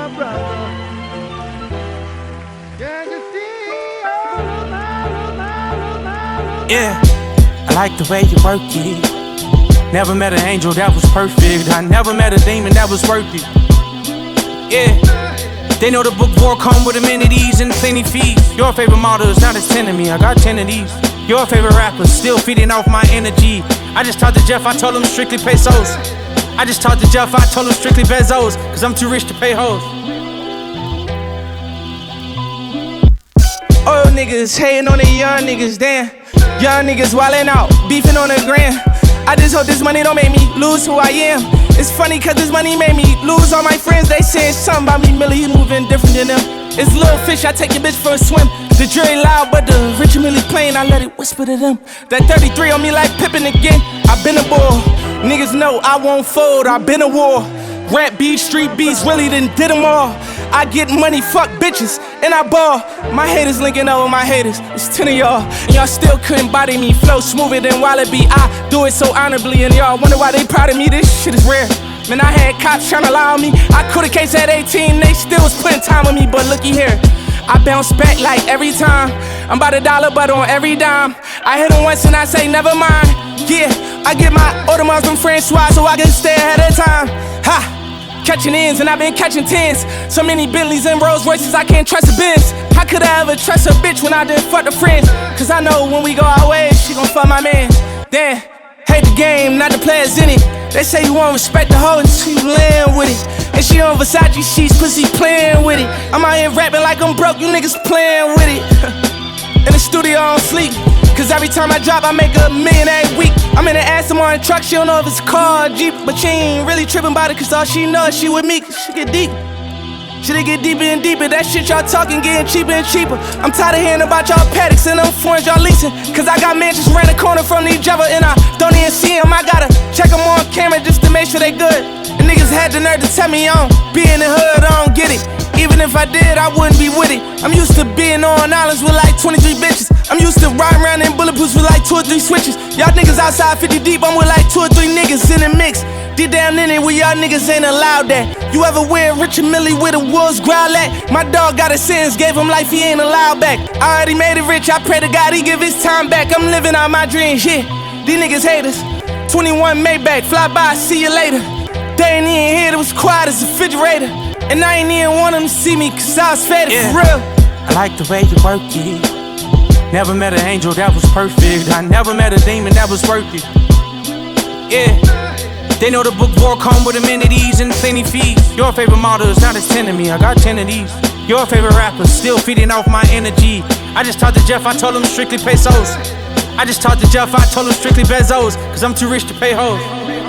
my brother. Can you see all of my Yeah, I like the way you work it. Never met an angel that was perfect. I never met a demon that was worth it. Yeah, they know the book war come with amenities and plenty fees. Your favorite model is not as 10 to me, I got 10 of these. Your favorite rapper still feeding off my energy. I just talked to Jeff, I told him strictly pesos. I just talked to Jeff, I told him strictly Bezos, cause I'm too rich to pay hoes. Old niggas hating on the young niggas, damn. Young niggas wildin' out, beefing on the gram. I just hope this money don't make me lose who I am. It's funny cause this money made me lose all my friends. They saying something about me, Millie, you moving different than them. It's little fish, I take your bitch for a swim. The jury loud, but the Richard Millie plain, I let it whisper to them. That 33 on me like Pippin again, I been a bull. Niggas know I won't fold, I been a war. Rap beats, street beats, really done did them all. I get money, fuck bitches, and I ball. My haters linking up with my haters, it's 10 of y'all. And y'all still couldn't body me, flow smoother than Wallaby. I do it so honorably, and y'all wonder why they proud of me, this shit is rare. Man, I had cops tryna lie on me. I quit a case at 18, they still was putting time on me, but looky here. I bounce back like every time. I'm about $1, but on every dime. I hit him once and I say never mind. Yeah, I get my Audemars from Francois so I can stay ahead of time. Ha! Catching ends and I've been catching tens. So many Bentleys and Rolls Royces I can't trust a Benz. How could I ever trust a bitch when I didn't fuck the friends? Cause I know when we go our ways, she gon' fuck my mans. Damn, hate the game, not the players in it. They say you won't respect the hoe until you land with it. And she on Versace sheets, pussy playing with it. I'm out here rapping like I'm broke, you niggas playing with it. In the studio on sleep, cause every time I drop I make $1 million every week. I'm in the Aston Martin truck, she don't know if it's a car or Jeep. But she ain't really tripping about it cause all she knows she with me, cause she get deep. Shit get deeper and deeper, that shit y'all talking getting cheaper and cheaper. I'm tired of hearing about y'all paddocks and them foreigns y'all leasing. Cause I got mansions around the corner from each other and I don't even see them. I gotta check them on camera just to make sure they good. And niggas had the nerve to tell me I don't be in the hood, I don't get it. Even if I did, I wouldn't be with it. I'm used to being on islands with like 23 bitches. I'm used to riding around in bulletproofs with like 2 or 3 switches. Y'all niggas outside 50 deep, I'm with like 2 or 3 niggas in the mix. Deep down in it where y'all niggas ain't allowed that. You ever wear Richard Millie where the wolves growl at? My dog got a sentence, gave him life, he ain't allowed back. I already made it rich, I pray to God he give his time back. I'm living out my dreams, yeah. These niggas haters. 21 Maybach, fly by, see you later. They ain't even here, it was quiet as a refrigerator. And I ain't even want them to see me cause I was fed it for real. I like the way you work it. Never met an angel that was perfect. I never met a demon that was worth it. Yeah, they know the book war come with amenities and plenty fees. Your favorite model is not as 10 to me, I got 10 of these. Your favorite rapper still feeding off my energy. I just talked to Jeff, I told him strictly pesos. I just talked to Jeff, I told him strictly Bezos, cause I'm too rich to pay hoes.